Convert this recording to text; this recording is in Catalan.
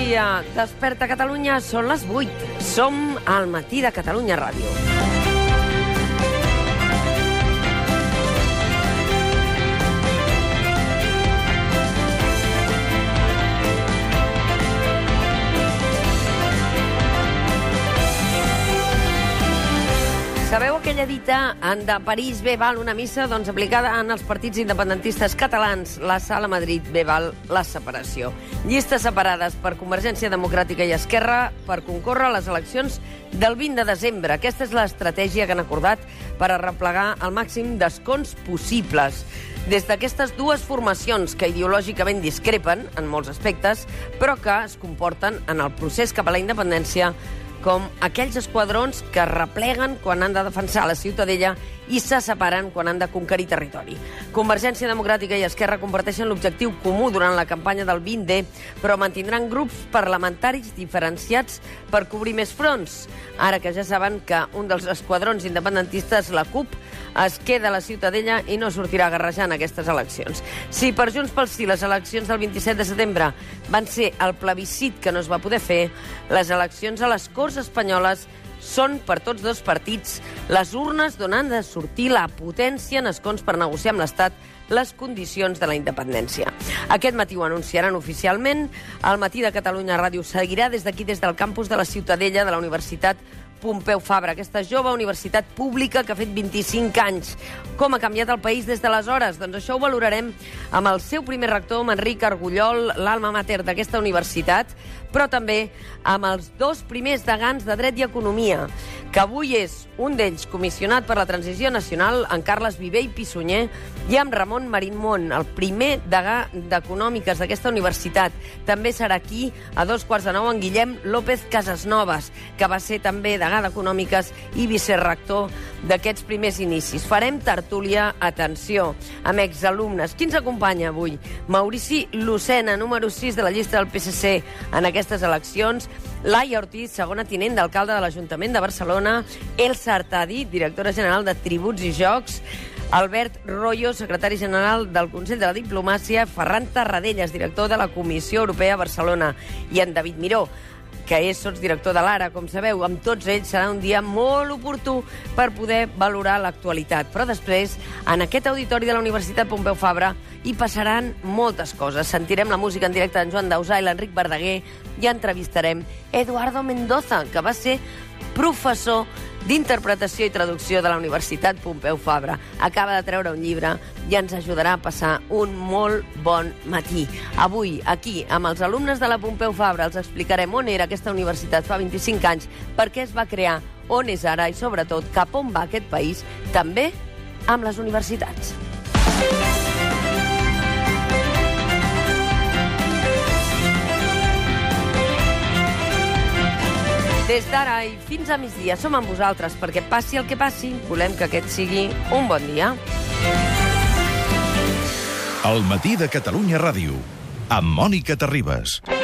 dia. Desperta Catalunya, són les 8. Som al Matí de Catalunya Ràdio. Sabeu aquella dita de París bé val una missa? Doncs aplicada en els partits independentistes catalans. La Sala Madrid bé val la separació. Llistes separades per Convergència Democràtica i Esquerra per concórrer a les eleccions del 20 de desembre. Aquesta és l'estratègia que han acordat per arreplegar el màxim d'escons possibles. Des d'aquestes dues formacions que ideològicament discrepen en molts aspectes, però que es comporten en el procés cap a la independència com aquells esquadrons que repleguen quan han de defensar la Ciutadella i se separen quan han de conquerir territori. Convergència Democràtica i Esquerra comparteixen l'objectiu comú durant la campanya del 20D, però mantindran grups parlamentaris diferenciats per cobrir més fronts. Ara que ja saben que un dels esquadrons independentistes, la CUP, es queda a la Ciutadella i no sortirà guerrejant aquestes eleccions. Si per Junts pel Sí les eleccions del 27 de setembre van ser el plebiscit que no es va poder fer, les eleccions a les Corts Espanyoles són per tots dos partits les urnes d'on han de sortir la potència en escons per negociar amb l'Estat les condicions de la independència. Aquest matí ho anunciaran oficialment. El Matí de Catalunya Ràdio seguirà des d'aquí, des del campus de la Ciutadella de la Universitat Pompeu Fabra, aquesta jove universitat pública que ha fet 25 anys. Com ha canviat el país des d'aleshores? Doncs això ho valorarem amb el seu primer rector, amb Enric Argullol, l'alma mater d'aquesta universitat, però també amb els dos primers degans de Dret i Economia, que avui és un d'ells comissionat per la Transició Nacional, en Carles Viver i Pissunyer, i amb Ramon Marín-Mont, el primer degà d'Econòmiques d'aquesta universitat. També serà aquí, a 8:45, en Guillem López Casasnovas, que va ser també degà d'Econòmiques i vicerrector d'aquests primers inicis. Farem tertúlia, atenció, amb exalumnes. Qui ens acompanya avui? Maurici Lucena, número 6 de la llista del PSC en aquestes eleccions, Laia Ortiz, segona tinent d'alcalde de l'Ajuntament de Barcelona, Elsa Artadi, directora general de Tributs i Jocs, Albert Royo, secretari general del Consell de la Diplomàcia, Ferran Tarradellas, director de la Comissió Europea a Barcelona, i en David Miró, que és sotsdirector de l'Ara, com sabeu. Amb tots ells serà un dia molt oportú per poder valorar l'actualitat. Però després, en aquest auditori de la Universitat Pompeu Fabra, hi passaran moltes coses. Sentirem la música en directe d'en Joan Dausà i l'Enric Verdaguer i entrevistarem Eduardo Mendoza, que va ser professor d'interpretació i traducció de la Universitat Pompeu Fabra. Acaba de treure un llibre i ens ajudarà a passar un molt bon matí. Avui, aquí, amb els alumnes de la Pompeu Fabra, els explicarem on era aquesta universitat fa 25 anys, per què es va crear, on és ara i, sobretot, cap on va aquest país, també amb les universitats. Des d'ara i fins a migdia som amb vosaltres perquè passi el que passi, volem que aquest sigui un bon dia. El Matí de Catalunya Ràdio, amb Mònica Terribas.